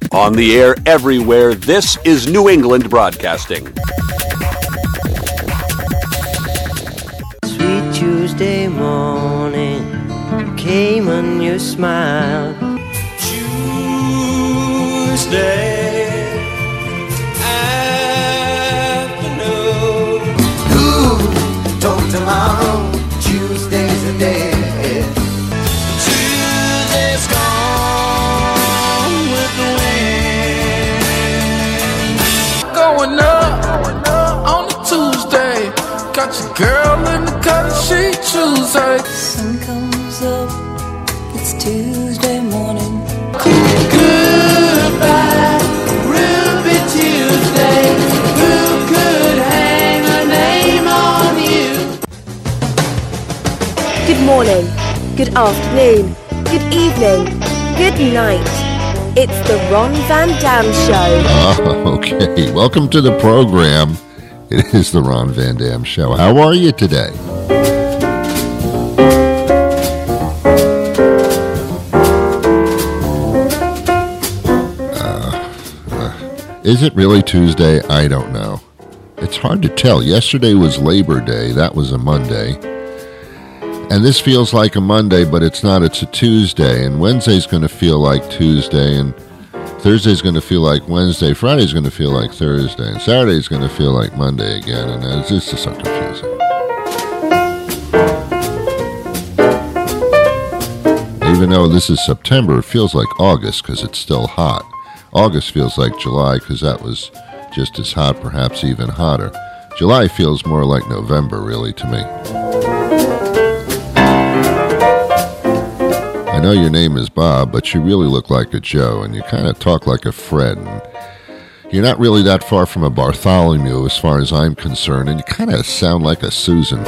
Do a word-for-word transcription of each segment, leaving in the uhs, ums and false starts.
On the air everywhere, this is New England Broadcasting. Sweet Tuesday morning, came on your smile. Tuesday afternoon. Who told tomorrow? Tuesday's a day. Tuesday's gone with the wind. Going up on a Tuesday. Got your girl in the cut sheet Tuesday. Sun comes up, it's Tuesday morning. Goodbye, Ruby Tuesday. Who could hang a name on you? Good morning, good afternoon, good evening, good night. It's the Ron Van Dam Show. Oh, okay. Welcome to the program. It is the Ron Van Dam Show. How are you today? Uh, uh, is it really Tuesday? I don't know. It's hard to tell. Yesterday was Labor Day. That was a Monday. And this feels like a Monday, but it's not. It's a Tuesday. And Wednesday's going to feel like Tuesday. And Thursday's going to feel like Wednesday. Friday's going to feel like Thursday. And Saturday's going to feel like Monday again. And it's just so confusing. Even though this is September, it feels like August because it's still hot. August feels like July because that was just as hot, perhaps even hotter. July feels more like November, really, to me. I know your name is Bob, but you really look like a Joe, and you kind of talk like a Fred. And you're not really that far from a Bartholomew as far as I'm concerned, and you kind of sound like a Susan.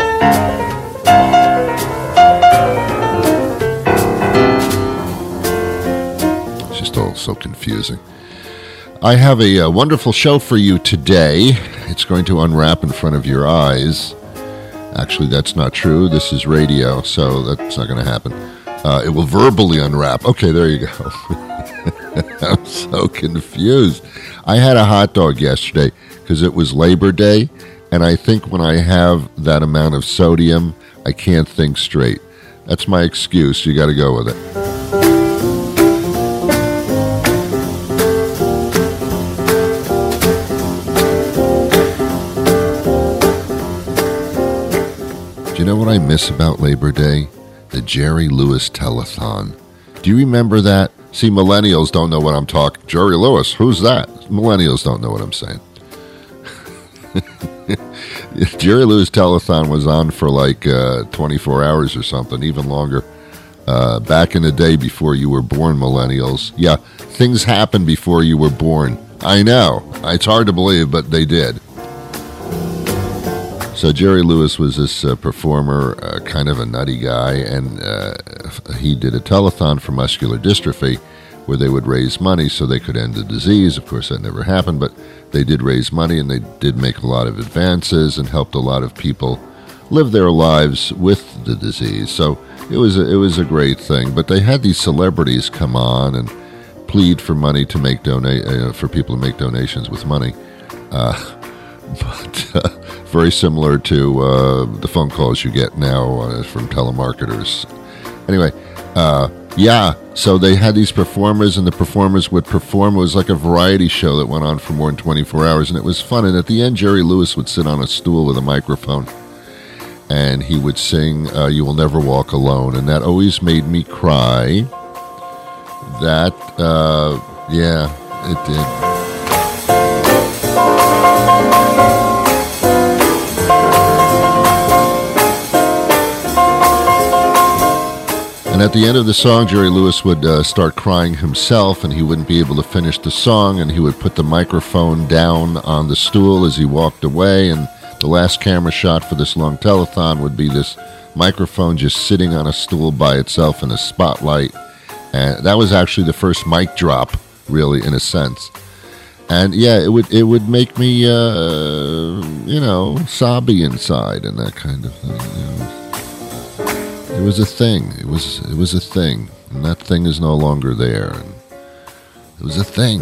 It's just all so confusing. I have a, a wonderful show for you today. It's going to unwrap in front of your eyes. Actually, that's not true. This is radio, so that's not going to happen. Uh, it will verbally unwrap. Okay, there you go. I'm so confused. I had a hot dog yesterday because it was Labor Day, and I think when I have that amount of sodium, I can't think straight. That's my excuse. You got to go with it. Do you know what I miss about Labor Day? The Jerry Lewis Telethon. Do you remember that? See, millennials don't know what I'm talking. Jerry Lewis, who's that? Millennials don't know what I'm saying. Jerry Lewis Telethon was on for like uh, twenty-four hours or something, even longer. Uh, back in the day before you were born, millennials. Yeah, things happened before you were born. I know. It's hard to believe, but they did. So Jerry Lewis was this uh, performer, uh, kind of a nutty guy, and uh, he did a telethon for muscular dystrophy where they would raise money so they could end the disease. Of course, that never happened, but they did raise money, and they did make a lot of advances and helped a lot of people live their lives with the disease. So it was a, it was a great thing. But they had these celebrities come on and plead for money to make donate uh, for people to make donations with money. Uh, but uh, very similar to uh, the phone calls you get now uh, from telemarketers. Anyway, uh, yeah, so they had these performers, and the performers would perform. It was like a variety show that went on for more than twenty-four hours, and it was fun. And at the end, Jerry Lewis would sit on a stool with a microphone, and he would sing uh, You Will Never Walk Alone, and that always made me cry. That, uh, yeah, it did. And at the end of the song, Jerry Lewis would uh, start crying himself, and he wouldn't be able to finish the song, and he would put the microphone down on the stool as he walked away, and the last camera shot for this long telethon would be this microphone just sitting on a stool by itself in a spotlight. And that was actually the first mic drop, really, in a sense. And yeah, it would it would make me, uh, you know, sobby inside and that kind of thing. You know. It was a thing. It was it was a thing, and that thing is no longer there. And It was a thing.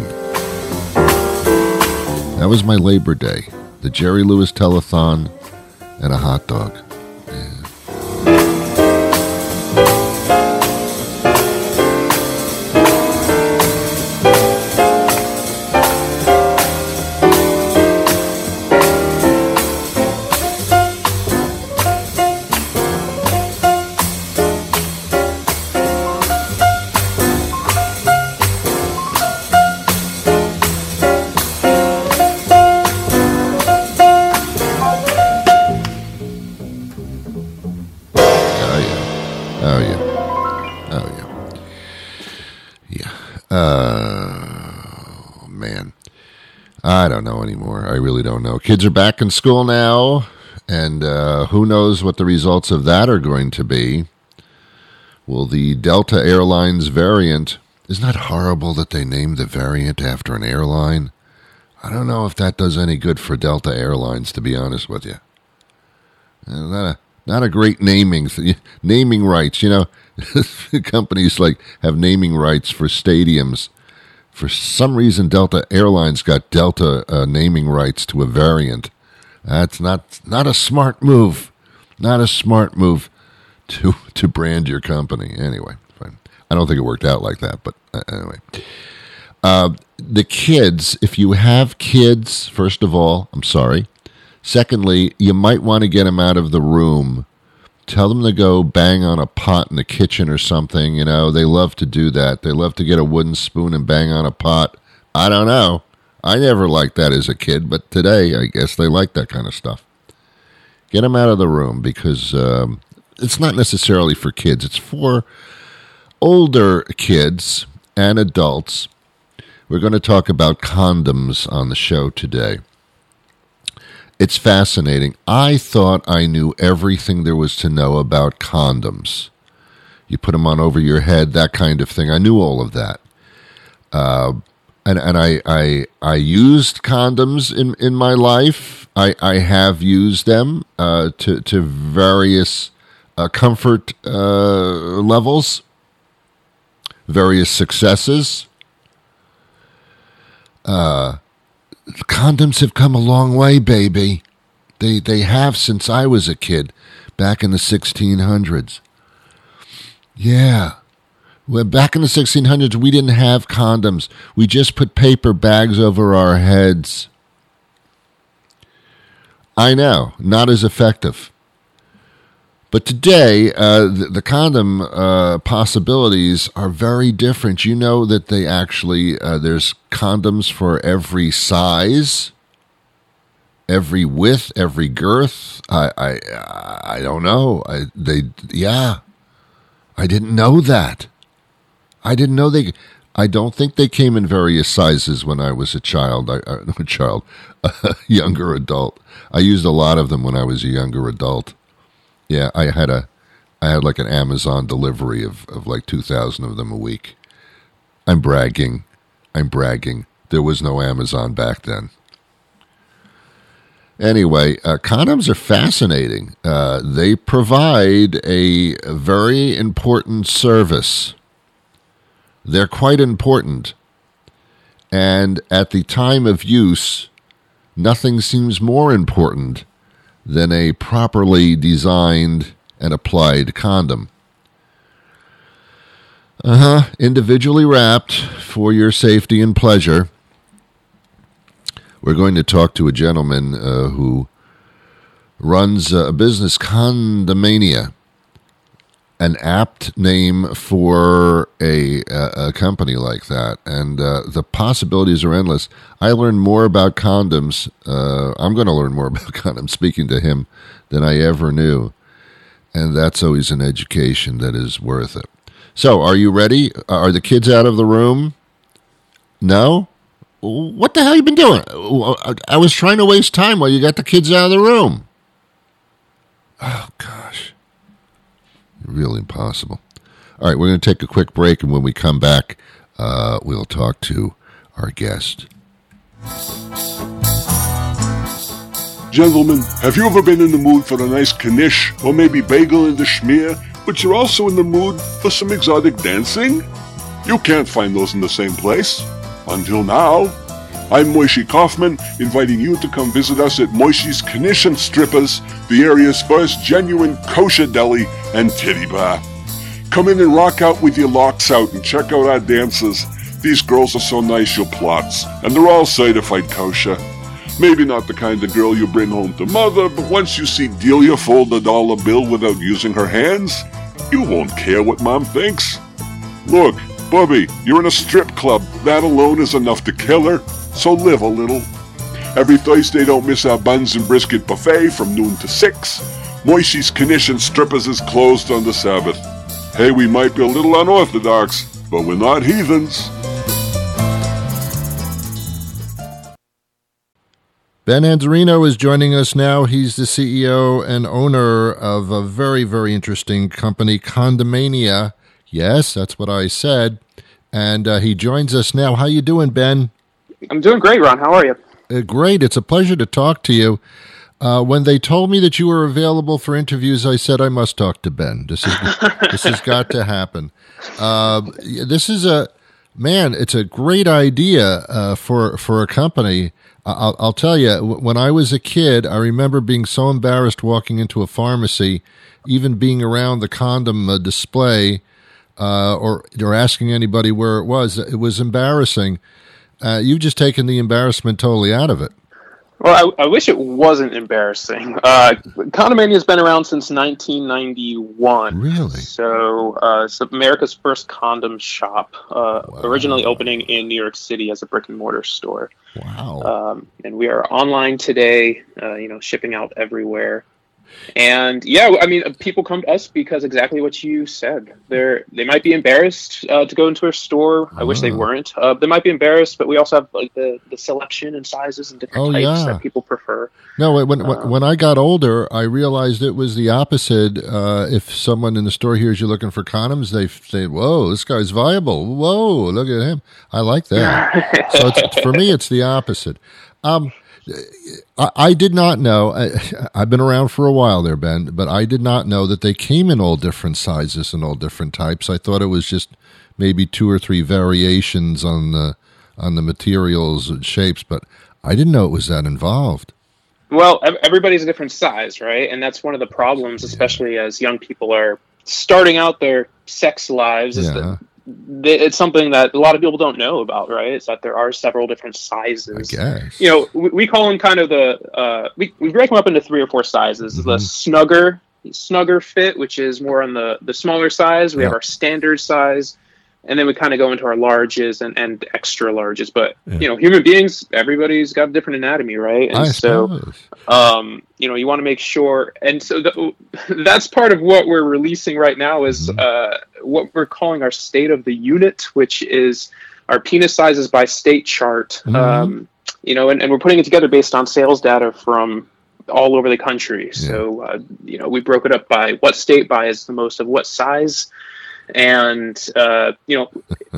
That was my Labor Day. The Jerry Lewis Telethon and a hot dog. I don't know anymore. I really don't know. Kids are back in school now, and uh, who knows what the results of that are going to be. Will the Delta Airlines variant... Isn't that horrible that they named the variant after an airline? I don't know if that does any good for Delta Airlines, to be honest with you. Not a, not a great naming th- naming rights. You know, companies like have naming rights for stadiums. For some reason, Delta Airlines got Delta uh, naming rights to a variant. That's not not a smart move. Not a smart move to to brand your company. Anyway, fine. I don't think it worked out like that, but uh, anyway. Uh, the kids, if you have kids, first of all, I'm sorry. Secondly, you might want to get them out of the room. Tell them to go bang on a pot in the kitchen or something. You know, they love to do that. They love to get a wooden spoon and bang on a pot. I don't know. I never liked that as a kid, but today I guess they like that kind of stuff. Get them out of the room because um, it's not necessarily for kids. It's for older kids and adults. We're going to talk about condoms on the show today. It's fascinating. I thought I knew everything there was to know about condoms. You put them on over your head, that kind of thing. I knew all of that. Uh, and and I, I I used condoms in, in my life. I, I have used them uh, to, to various uh, comfort uh, levels, various successes. Uh Condoms have come a long way, baby. They they have since I was a kid, back in the sixteen hundreds. Yeah. Well, back in the sixteen hundreds, we didn't have condoms. We just put paper bags over our heads. I know, not as effective. But today, uh, the, the condom uh, possibilities are very different. You know that they actually, uh, there's condoms for every size, every width, every girth. I I, I don't know. I they yeah, I didn't know that. I didn't know they. I don't think they came in various sizes when I was a child. I, I no, a child, a younger adult. I used a lot of them when I was a younger adult. Yeah, I had a, I had like an Amazon delivery of, of like two thousand of them a week. I'm bragging. I'm bragging. There was no Amazon back then. Anyway, uh, condoms are fascinating. Uh, they provide a very important service. They're quite important. And at the time of use, nothing seems more important than a properly designed and applied condom. Uh-huh, individually wrapped for your safety and pleasure. We're going to talk to a gentleman uh, who runs a business, Condomania, an apt name for a, a, a company like that. And uh, the possibilities are endless. I learned more about condoms. Uh, I'm going to learn more about condoms speaking to him than I ever knew. And that's always an education that is worth it. So, are you ready? Are the kids out of the room? No? What the hell you been doing? I was trying to waste time while you got the kids out of the room. Oh, gosh. Really impossible. All right, we're going to take a quick break, and when we come back, uh, we'll talk to our guest. Gentlemen, have you ever been in the mood for a nice knish or maybe bagel in the schmear, but you're also in the mood for some exotic dancing? You can't find those in the same place. Until now, I'm Moishe Kaufman, inviting you to come visit us at Moishe's Knish and Strippers, the area's first genuine kosher deli and titty bar. Come in and rock out with your locks out and check out our dancers. These girls are so nice you'll plots, and they're all certified kosher. Maybe not the kind of girl you bring home to mother, but once you see Delia fold a dollar bill without using her hands, you won't care what mom thinks. Look, Bubby, you're in a strip club. That alone is enough to kill her. So live a little. Every Thursday, don't miss our buns and brisket buffet from noon to six. Moishe's Knish and Strippers is closed on the Sabbath. Hey, we might be a little unorthodox, but we're not heathens. Ben Anzarino is joining us now. He's the C E O and owner of a very, very interesting company, Condomania. Yes, that's what I said. And uh, he joins us now. How you doing, Ben? I'm doing great, Ron. How are you? Uh, great. It's a pleasure to talk to you. Uh, when they told me that you were available for interviews, I said I must talk to Ben. This is this has got to happen. Uh, this is a man. It's a great idea uh, for for a company. I'll, I'll tell you. When I was a kid, I remember being so embarrassed walking into a pharmacy, even being around the condom uh, display, uh, or or asking anybody where it was. It was embarrassing. Uh, you've just taken the embarrassment totally out of it. Well, I, I wish it wasn't embarrassing. Uh, Condomania has been around since nineteen ninety-one. Really? So uh, it's America's first condom shop, uh, Wow. originally opening in New York City as a brick and mortar store. Wow. Um, and we are online today, uh, you know, shipping out everywhere. And yeah, I mean, people come to us because exactly what you said. They're they might be embarrassed uh, to go into a store. I wish they Oh. weren't. Uh, they might be embarrassed, but we also have like the, the selection and sizes and different Oh, types yeah. that people prefer. No, when when, Um, when I got older, I realized it was the opposite. Uh, if someone in the store hears you're looking for condoms, they say, "Whoa, this guy's viable. Whoa, look at him." I like that. So it's, for me, it's the opposite. Um, I, I did not know. I, I've been around for a while there, Ben, but I did not know that they came in all different sizes and all different types. I thought it was just maybe two or three variations on the on the materials and shapes, but I didn't know it was that involved. Well, ev- everybody's a different size, right? And that's one of the problems, especially as young people are starting out their sex lives. Is Yeah. that th- it's something that a lot of people don't know about, right? Is that there are several different sizes. I guess. You know, we, we call them kind of the uh, we we break them up into three or four sizes. Mm-hmm. The snugger snugger fit, which is more on the the smaller size. We have Yeah. our standard size. And then we kind of go into our larges and, and extra larges. But, Yeah. you know, human beings, everybody's got a different anatomy, right? And I so, suppose. um, you know, you want to make sure. And so the, that's part of what we're releasing right now is Mm-hmm. uh, what we're calling our state of the unit, which is our penis sizes by state chart. Mhm. Um, you know, and, and we're putting it together based on sales data from all over the country. So, uh, you know, we broke it up by what state buys the most of what size. And uh, you know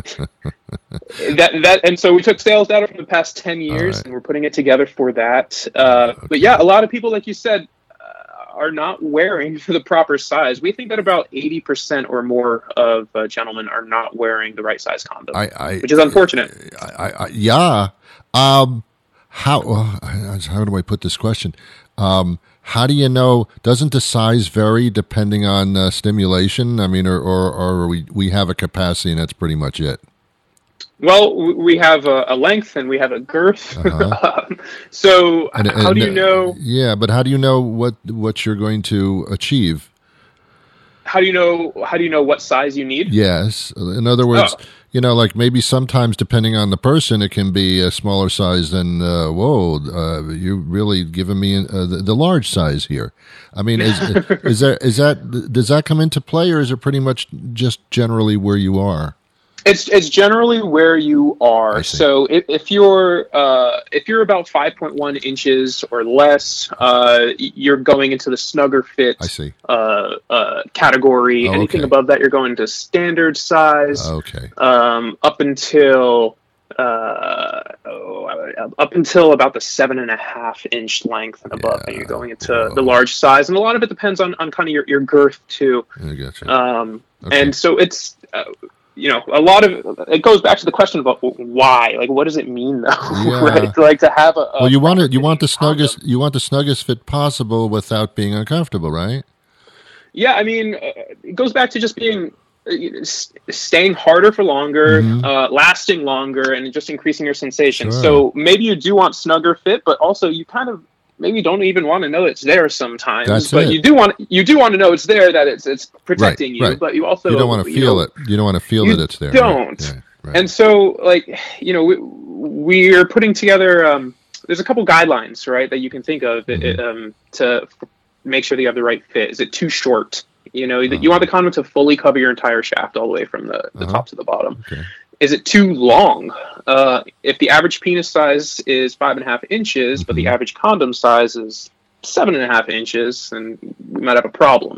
that that and so we took sales data from the past ten years, right. and we're putting it together for that. Uh, But yeah, a lot of people, like you said, uh, are not wearing the proper size. We think that about eighty percent or more of uh, gentlemen are not wearing the right size condom, I, I, which is unfortunate. I, I, I, yeah. Um, how uh, how do I put this question? Um, how do you know? Doesn't the size vary depending on uh, stimulation? I mean, or, or, or we we have a capacity and that's pretty much it. Well, w- we have a, a length and we have a girth. Uh-huh. um, so And- how and, do you uh, know? Yeah, but how do you know what what you're going to achieve? How do you know? How do you know what size you need? Yes. In other words, Oh. you know, like maybe sometimes depending on the person, it can be a smaller size than, uh, whoa, uh, you're really giving me uh, the, the large size here. I mean, is, is that, is that, does that come into play or is it pretty much just generally where you are? It's it's generally where you I are. see. So if, if you're uh, if you're about five point one inches or less, uh, you're going into the snugger fit I see. uh, uh, category. Oh, Anything okay. above that, you're going to standard size. Okay. Um, up until uh, oh, up until about the seven and a half inch length and above, Yeah. and you're going into the large size. And a lot of it depends on, on kind of your, your girth too. I gotcha. Um, Okay. And so it's uh, you know, a lot of it goes back to the question about why. Like, what does it mean, though? Yeah. Right? Like to have a, a well, you want it. You want the condom. snuggest. You want the snuggest fit possible without being uncomfortable, right? Yeah, I mean, uh, it goes back to just being uh, s- staying harder for longer, Mhm. uh, lasting longer, and just increasing your sensation. Sure. So maybe you do want snugger fit, but also you kind of maybe don't even want to know it's there sometimes. That's but it. you do want you do want to know it's there, that it's it's protecting Right, you. right. But you also You don't want to you feel know, it. You don't want to feel you that it's there. don't. Right, right. And so, like, you know, we, we're putting together. Um, there's a couple guidelines, right, that you can think of Mm-hmm. it, um, to f- make sure that you have the right fit. Is it too short? You know, that Uh-huh. you want the condom to fully cover your entire shaft all the way from the, the Uh-huh. top to the bottom. Okay. Is it too long? Uh, if the average penis size is five and a half inches, but the Mhm. average condom size is seven and a half inches, then we might have a problem.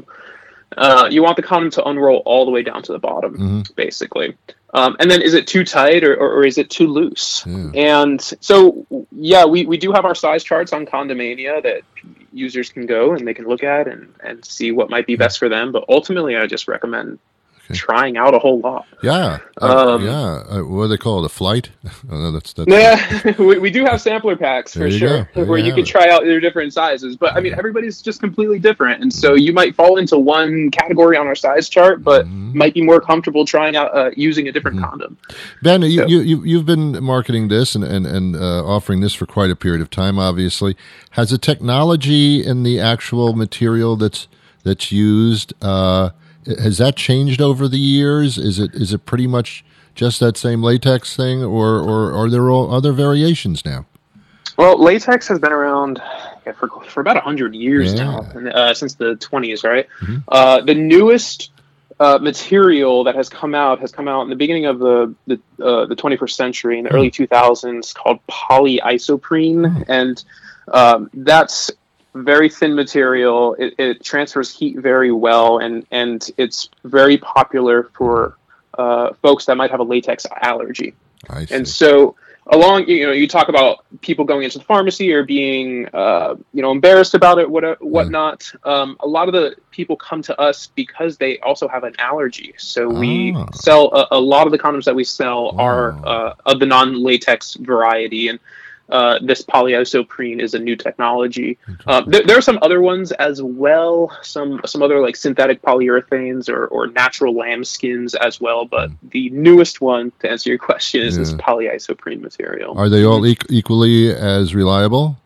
Uh, you want the condom to unroll all the way down to the bottom, Mhm. basically. Um, and then is it too tight or, or, or is it too loose? Yeah. And so, yeah, we, we do have our size charts on Condomania that users can go and they can look at and, and see what might be best for them. But ultimately, I just recommend Okay. trying out a whole lot. Yeah. Uh, Um, yeah. Uh, what do they call it? A flight? oh, no, that's, that's, Yeah, we, we do have sampler packs for There you sure, go. There where you you have can it. try out their different sizes. But I mean, everybody's just completely different, and so you might fall into one category on our size chart, but Mhm. might be more comfortable trying out uh, using a different Mm-hmm. condom. Ben, you, So- you, you, you've been marketing this and, and, and uh, offering this for quite a period of time, obviously. Has the technology in the actual material that's that's used, uh, has that changed over the years? Is it is it pretty much just that same latex thing, or, or are there all other variations now? Well, latex has been around yeah, for for about a hundred years Yeah. now, and, uh, since the twenties, right? Mhm. Uh, the newest uh, material that has come out has come out in the beginning of the the, uh, the twenty-first century, in the Hmm. early two thousands, called polyisoprene, and um, that's very thin material. It, it transfers heat very well, and and it's very popular for uh, folks that might have a latex allergy. I see. And so, along, you know, you talk about people going into the pharmacy or being, uh, you know, embarrassed about it, what whatnot. Um, a lot of the people come to us because they also have an allergy. So we Ah. sell a, a lot of the condoms that we sell are Wow. uh, of the non-latex variety, and uh, this polyisoprene is a new technology. Uh, there, there are some other ones as well, some some other like synthetic polyurethanes or, or natural lambskins as well. But the newest one, to answer your question, is this Yeah. polyisoprene material. Are they all e- equally as reliable?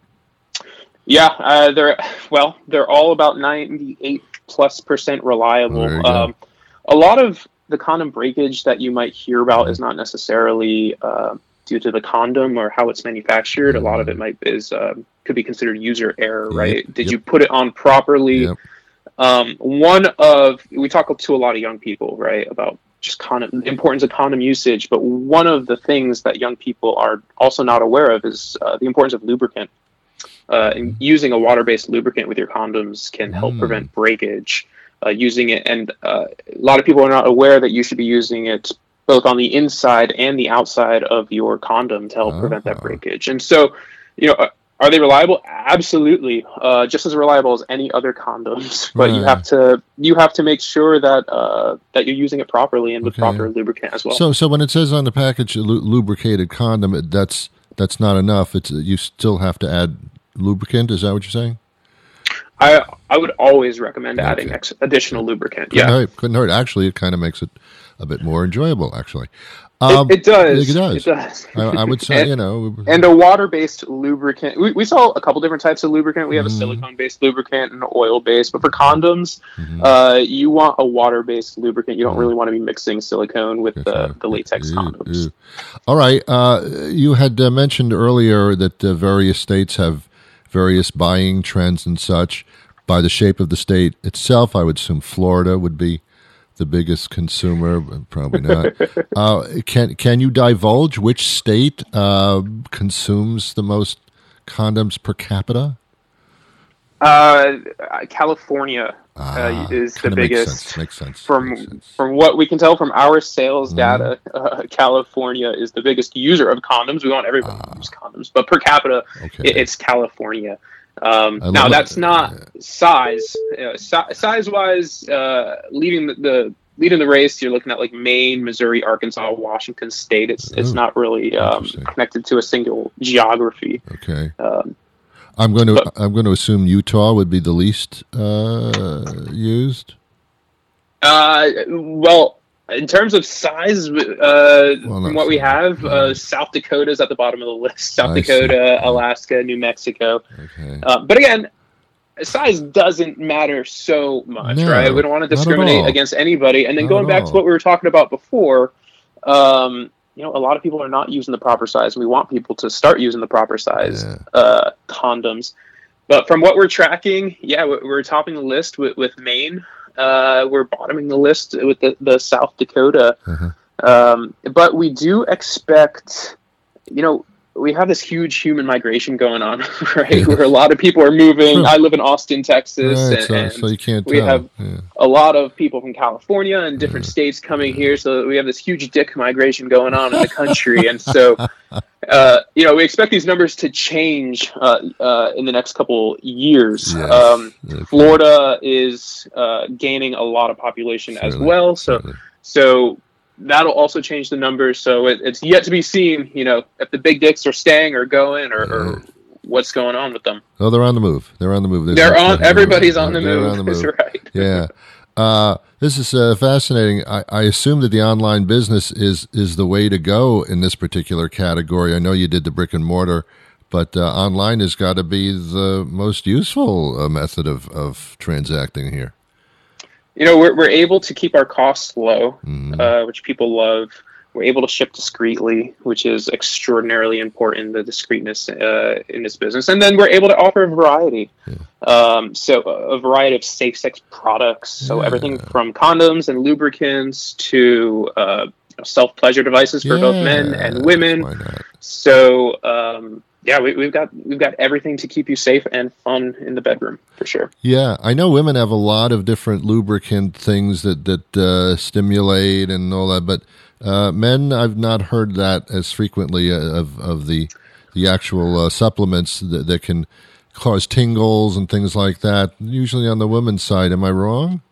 Yeah, uh, they're well, they're all about ninety-eight plus percent reliable. There you go. Um, a lot of the condom breakage that you might hear about is not necessarily uh, due to the condom or how it's manufactured. A lot of it might is uh, could be considered user error, Yep, right? Did yep. you put it on properly? Yep. Um, one of we talk to a lot of young people, right, about just condom, the importance of condom usage. But one of the things that young people are also not aware of is uh, the importance of lubricant. Uh, and using a water-based lubricant with your condoms can help Mm. prevent breakage. Uh, using it, and uh, a lot of people are not aware that you should be using it both on the inside and the outside of your condom to help prevent that Ah. breakage. And so, you know, uh, are they reliable? Absolutely, uh, just as reliable as any other condoms. But you Right. have to you have to make sure that uh, that you're using it properly and with Okay. proper lubricant as well. So, so when it says on the package lu- lubricated condom, it- that's that's not enough. It's you still have to add lubricant. Is that what you're saying? I I would always recommend adding Okay. ex- additional lubricant. Couldn't Yeah. hurt. Couldn't hurt. Actually, it kind of makes it a bit more enjoyable. Actually, It, Um, it does. It does. It does. I, I would say, And- you know, And a water-based lubricant. We, we sell a couple different types of lubricant. We have Mhm. a silicone-based lubricant and an oil-based. But for condoms, Mhm. uh, you want a water-based lubricant. You don't Mhm. really want to be mixing silicone with Yes, the, sir. the latex Ew, condoms. ew. All right. Uh, you had uh, mentioned earlier that uh, various states have various buying trends and such. By the shape of the state itself, I would assume Florida would be the biggest consumer, but probably not. uh, can can you divulge which state uh, consumes the most condoms per capita? Uh, California Ah, uh, is the kinda makes biggest. sense, makes sense, From makes sense. from what we can tell from our sales Mhm. data, uh, California is the biggest user of condoms. We want everyone Ah. to use condoms, but per capita, Okay. it, it's California. Um, I now love that's it. not size. Uh, si- size wise, uh, leading the, the leading the race, you're looking at like Maine, Missouri, Arkansas, Washington State. It's it's Oh, not really um, connected to a single geography. Okay. Um, I'm going to but- I'm going to assume Utah would be the least uh, used. Uh, well, in terms of size, uh, from what we have, uh, South Dakota is at the bottom of the list. South I Dakota, Alaska, New Mexico. Okay. Uh, but again, size doesn't matter so much, No, right? We don't want to not at discriminate all. against anybody. And then Not going at back all. to what we were talking about before, um, you know, a lot of people are not using the proper size. We want people to start using the proper size Yeah. uh, condoms. But from what we're tracking, yeah, we're, we're topping the list with, with Maine. Uh, we're bottoming the list with the, the South Dakota. Uh-huh. Um, but we do expect, you know, we have this huge human migration going on, right? Yeah. Where a lot of people are moving. Sure. I live in Austin, Texas, Right, and, so, and so you can't we tell. have Yeah. a lot of people from California and different states coming here. So we have this huge dick migration going on in the country. And so, uh, you know, we expect these numbers to change uh, uh, in the next couple years. Yes. Um, Okay. Florida is uh, gaining a lot of population as Certainly, well. So, certainly. so that'll also change the numbers. So it, it's yet to be seen, you know, if the big dicks are staying or going or, or what's going on with them. Oh, they're on the move. They're on the move. There's They're no- on. Everybody's on the They're move. on the That's move. right. Yeah. Uh, this is uh, fascinating. I, I assume that the online business is is the way to go in this particular category. I know you did the brick and mortar, but uh, online has got to be the most useful uh, method of, of transacting here. You know, we're we're able to keep our costs low, Mhm. uh, which people love. We're able to ship discreetly, which is extraordinarily important, the discreetness uh, in this business. And then we're able to offer a variety. Um, so a variety of safe sex products. So Yeah. everything from condoms and lubricants to uh, self-pleasure devices for both men Yeah, and women. Why not? So um, yeah, we, we've got we've got everything to keep you safe and fun in the bedroom for sure. Yeah, I know women have a lot of different lubricant things that that uh, stimulate and all that, but uh, men, I've not heard that as frequently uh, of of the the actual uh, supplements that, that can cause tingles and things like that. Usually on the women's side, am I wrong?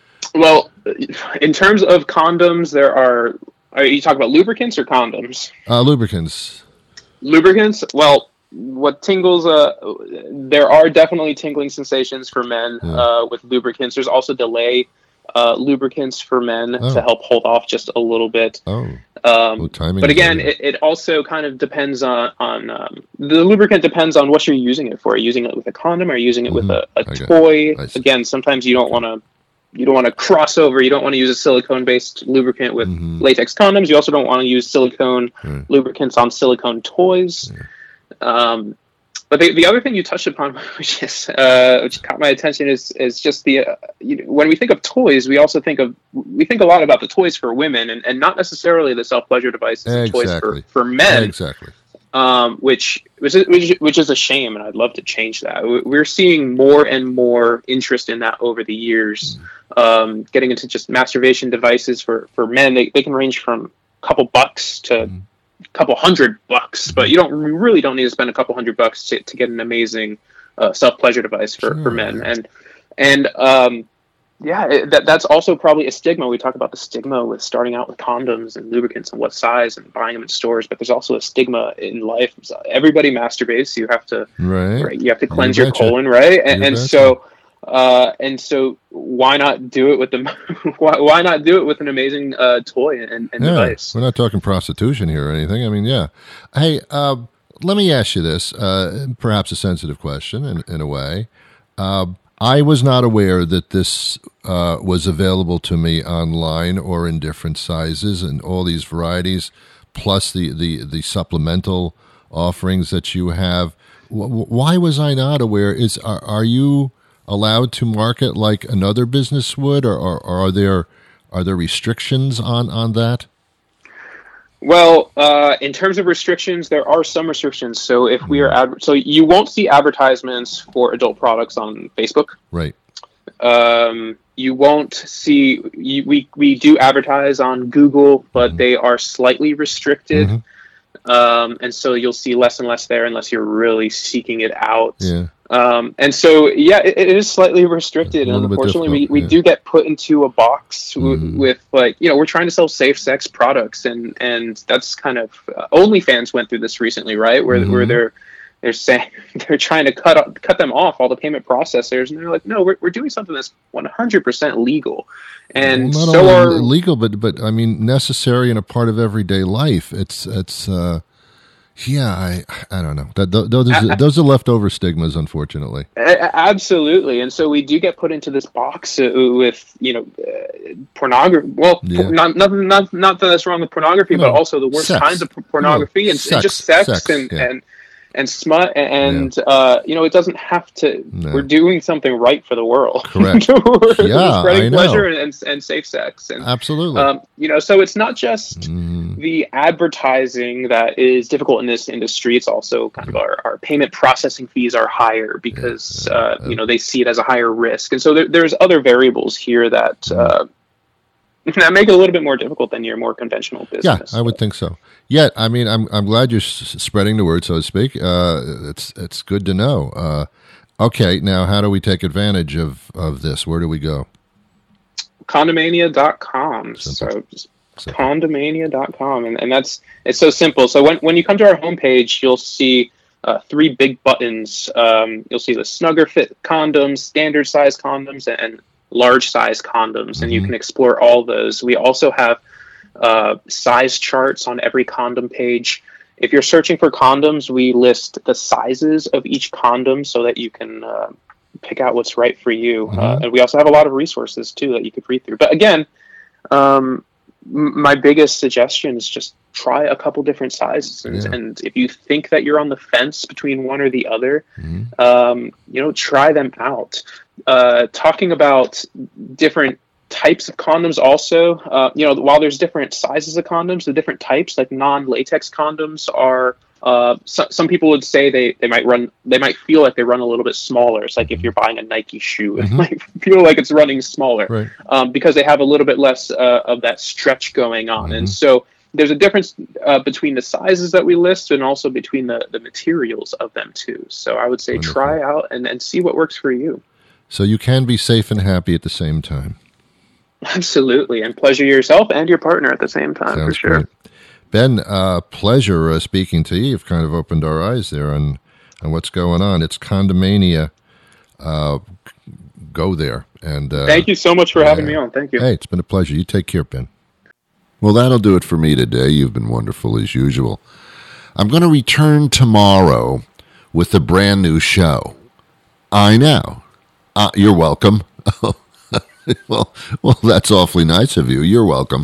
Well, in terms of condoms, there are. Are you talking about lubricants or condoms? Uh, lubricants. Lubricants. Well, what tingles? Uh, there are definitely tingling sensations for men Yeah. uh, with lubricants. There's also delay uh, lubricants for men Oh. to help hold off just a little bit. Oh, Um, oh timing. but is again, everything. it, it also kind of depends on on um, the lubricant depends on what you're using it for. Are you using it with a condom? Or are you using it with a, a I got- toy? I see. Again, sometimes you don't want to. You don't want to cross over. You don't want to use a silicone-based lubricant with Mhm. latex condoms. You also don't want to use silicone Right. lubricants on silicone toys. Um, but the, the other thing you touched upon, which is uh, which caught my attention, is is just the uh, you know, when we think of toys, we also think of we think a lot about the toys for women, and, and not necessarily the self pleasure devices and toys Exactly. for, for men. Exactly. Um, which which is, which which is a shame, and I'd love to change that. We- We're seeing more and more interest in that over the years. Um, getting into just masturbation devices for, for men, they, they can range from a couple bucks to a couple hundred bucks, but you don't you really don't need to spend a couple hundred bucks to, to get an amazing uh, self pleasure device for, for Sure. men. And and um, yeah, it, that that's also probably a stigma. We talk about the stigma with starting out with condoms and lubricants and what size and buying them in stores, but there's also a stigma in life. So everybody masturbates. You have to Right. right, you have to You cleanse your betcha. colon, right? And, You and betcha. so uh, and so why not do it with the why, why not do it with an amazing uh, toy and, and Yeah, device? we're not talking prostitution here or anything. I mean, yeah. Hey, uh, let me ask you this, uh, perhaps a sensitive question in, in a way. Uh, I was not aware that this uh, was available to me online or in different sizes and all these varieties, plus the, the, the supplemental offerings that you have. W- why was I not aware? Is are, are you allowed to market like another business would, or, or, or are there are there restrictions on, on that? Well, uh, in terms of restrictions, there are some restrictions. So if we are ad- so you won't see advertisements for adult products on Facebook. Right. Um, you won't see you, we we do advertise on Google, but they are slightly restricted. Mhm. Um, and so you'll see less and less there unless you're really seeking it out. Yeah. Um, and so, yeah, it, it is slightly restricted. A And little bit unfortunately, we, difficult, we yeah. do get put into a box w- Mhm. with, like, you know, we're trying to sell safe sex products. And, and that's kind of, uh, OnlyFans went through this recently, right? Where, where Mhm. they're, they're saying, they're trying to cut up, cut them off, all the payment processors. And they're like, no, we're, we're doing something that's one hundred percent legal. And Well, not so only are, legal, but but I mean necessary and a part of everyday life. It's it's uh, yeah, I I don't know. That th- those are, those are leftover stigmas, unfortunately. A- Absolutely, and so we do get put into this box uh, with, you know, uh, pornography. Well, Yeah. por- not, not not not that that's wrong with pornography, No, but also the worst sex. kinds of p- pornography No, and, sex, and just sex, sex, and, yeah. and and smut, and uh, you know, it doesn't have to. No. We're doing something right for the world. Correct. We're Yeah, spreading I know. pleasure and, and and safe sex, and Absolutely. um, you know, so it's not just Mhm. the advertising that is difficult in this industry. It's also kind of our, our payment processing fees are higher because, Yeah, uh, yeah. you know, they see it as a higher risk. And so there, there's other variables here that, uh, that make it a little bit more difficult than your more conventional Yeah, business. I would think so. Yet, I mean, I'm I'm glad you're s- spreading the word, so to speak. Uh, it's it's good to know. Uh, okay, now how do we take advantage of, of this? Where do we go? Condomania dot com. Simple. So just Simple. condomania dot com. And, and that's, it's so simple. So when, when you come to our homepage, you'll see uh, three big buttons. Um, you'll see the Snugger Fit condoms, standard size condoms, and, and large size condoms. And you Mhm. can explore all those. We also have uh, size charts on every condom page. If you're searching for condoms, we list the sizes of each condom so that you can uh, pick out what's right for you. Uh, Mhm. and we also have a lot of resources too that you could read through. But again, um, m- my biggest suggestion is just try a couple different sizes. And, Yeah. and if you think that you're on the fence between one or the other, Mhm. um, you know, try them out. Uh, talking about different types of condoms also, uh, you know, while there's different sizes of condoms, the different types, like non-latex condoms are, uh, so, some people would say they, they might run, they might feel like they run a little bit smaller. It's like if you're buying a Nike shoe, it Mhm. might feel like it's running smaller, Right. um, because they have a little bit less uh, of that stretch going on. Mhm. And so there's a difference uh, between the sizes that we list and also between the, the materials of them too. So I would say Wonderful. try out and, and see what works for you. So you can be safe and happy at the same time. Absolutely. And pleasure yourself and your partner at the same time, for Sounds sure. great. Ben, uh, pleasure uh, speaking to you. You've kind of opened our eyes there on, on what's going on. It's Condomania. Uh, go there. And uh, Thank you so much for having yeah. me on. Thank you. Hey, it's been a pleasure. You take care, Ben. Well, that'll do it for me today. You've been wonderful as usual. I'm going to return tomorrow with a brand new show. I know. Uh, you're welcome. well, well, that's awfully nice of you. You're welcome.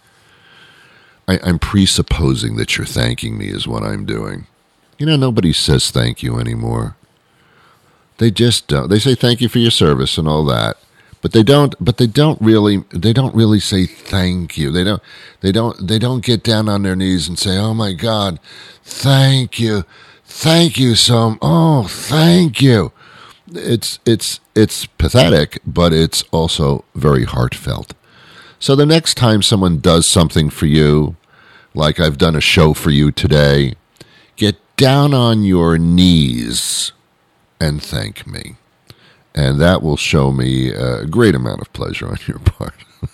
I, I'm presupposing that you're thanking me is what I'm doing. You know, nobody says thank you anymore. They just don't. They say thank you for your service and all that, but they don't. But they don't really. They don't really say thank you. They don't. They don't. They don't get down on their knees and say, "Oh my God, thank you, thank you so. Oh, thank you." It's it's it's pathetic, but it's also very heartfelt. So the next time someone does something for you, like I've done a show for you today, get down on your knees and thank me. And that will show me a great amount of pleasure on your part.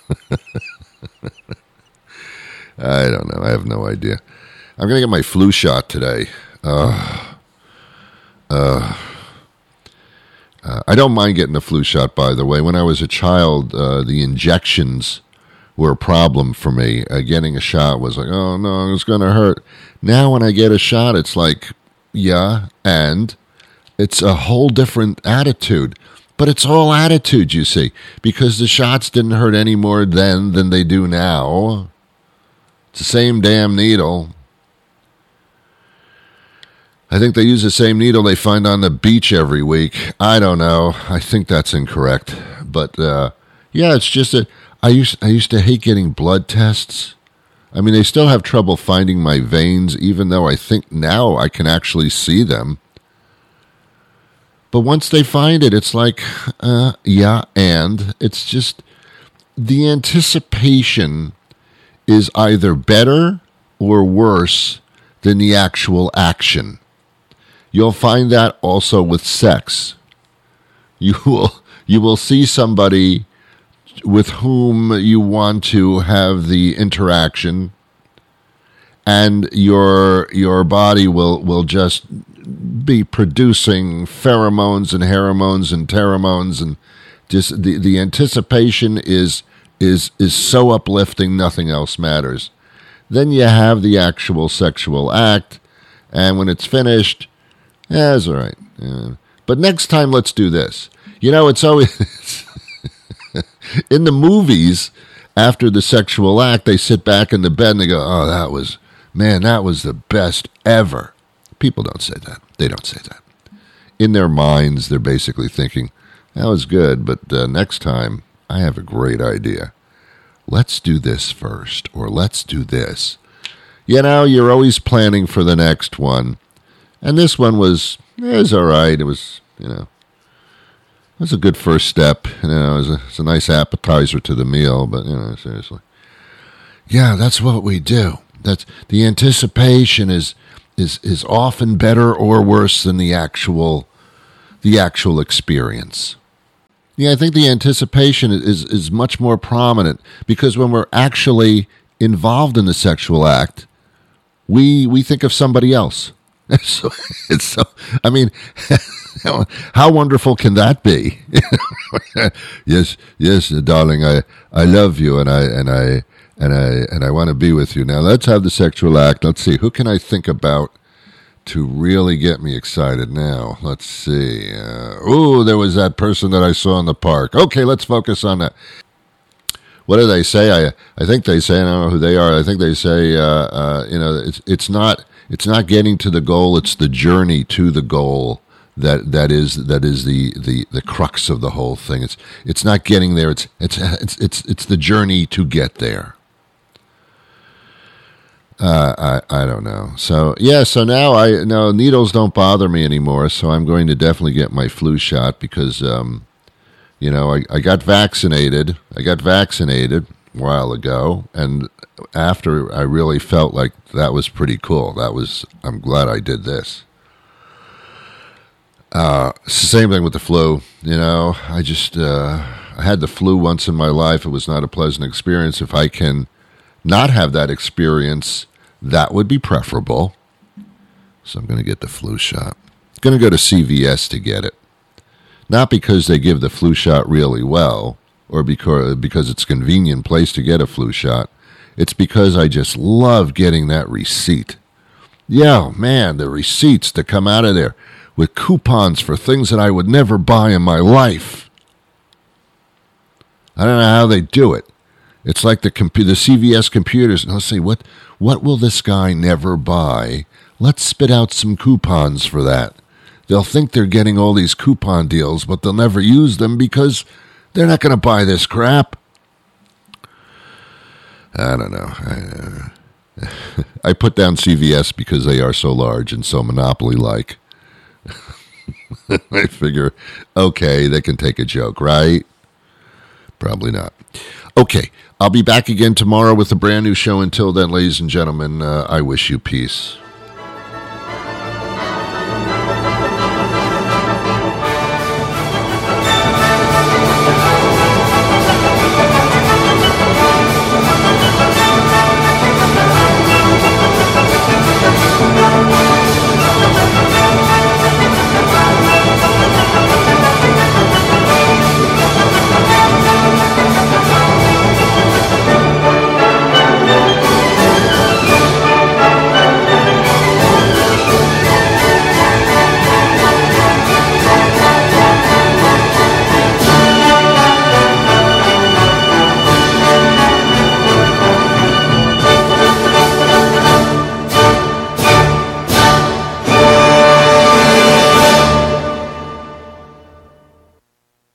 I don't know. I have no idea. I'm going to get my flu shot today. Uh, uh, uh, I don't mind getting the flu shot, by the way. When I was a child, uh, the injections were a problem for me. Uh, getting a shot was like, oh, no, it's going to hurt. Now when I get a shot, it's like, yeah, and it's a whole different attitude. But it's all attitude, you see, because the shots didn't hurt any more then than they do now. It's the same damn needle. I think they use the same needle they find on the beach every week. I don't know. I think that's incorrect. But, uh, yeah, it's just that I used, I used to hate getting blood tests. I mean, they still have trouble finding my veins, even though I think now I can actually see them. But once they find it, it's like, uh, yeah, and it's just the anticipation is either better or worse than the actual action. You'll find that also with sex. You will you will see somebody with whom you want to have the interaction, and your your body will will just be producing pheromones and heromones and teromones, and just the, the anticipation is is is so uplifting, nothing else matters. Then you have the actual sexual act, and when it's finished, yeah, it's all right. Yeah. But next time, let's do this. You know, it's always in the movies, after the sexual act, they sit back in the bed and they go, oh, that was, man, that was the best ever. People don't say that. They don't say that. In their minds, they're basically thinking, that was good, but uh, next time, I have a great idea. Let's do this first, or let's do this. You know, you're always planning for the next one. And this one was, it was all right. It was, you know, it was a good first step. You know, it was a, it was a nice appetizer to the meal, but, you know, seriously. Yeah, that's what we do. That's the anticipation is is is often better or worse than the actual the actual experience. Yeah, I think the anticipation is is much more prominent because when we're actually involved in the sexual act, we we think of somebody else. So, it's so, I mean, how wonderful can that be? yes, yes, darling, I, I love you, and I and I and I and I want to be with you. Now let's have the sexual act. Let's see, who can I think about to really get me excited now? Let's see. Uh, oh, there was that person that I saw in the park. Okay, let's focus on that. What do they say? I I think they say, I don't know who they are. I think they say, uh, uh, you know, it's it's not. It's not getting to the goal, it's the journey to the goal that that is that is the, the, the crux of the whole thing. It's it's not getting there, it's it's it's it's it's the journey to get there. Uh, I I don't know. So yeah, so now I no needles don't bother me anymore, so I'm going to definitely get my flu shot because um you know, I, I got vaccinated. I got vaccinated a while ago, and after I really felt like that was pretty cool. That was, I'm glad I did this. Uh, it's the same thing with the flu. You know, I just, uh, I had the flu once in my life. It was not a pleasant experience. If I can not have that experience, that would be preferable. So I'm going to get the flu shot. I'm going to go to C V S to get it. Not because they give the flu shot really well, or because because it's a convenient place to get a flu shot. It's because I just love getting that receipt. Yeah, man, the receipts that come out of there with coupons for things that I would never buy in my life. I don't know how they do it. It's like the compu- the C V S computers. Let's see, what, what will this guy never buy? Let's spit out some coupons for that. They'll think they're getting all these coupon deals, but they'll never use them because they're not going to buy this crap. I don't know. I, uh, I put down C V S because they are so large and so monopoly-like. I figure, okay, they can take a joke, right? Probably not. Okay, I'll be back again tomorrow with a brand new show. Until then, ladies and gentlemen, uh, I wish you peace.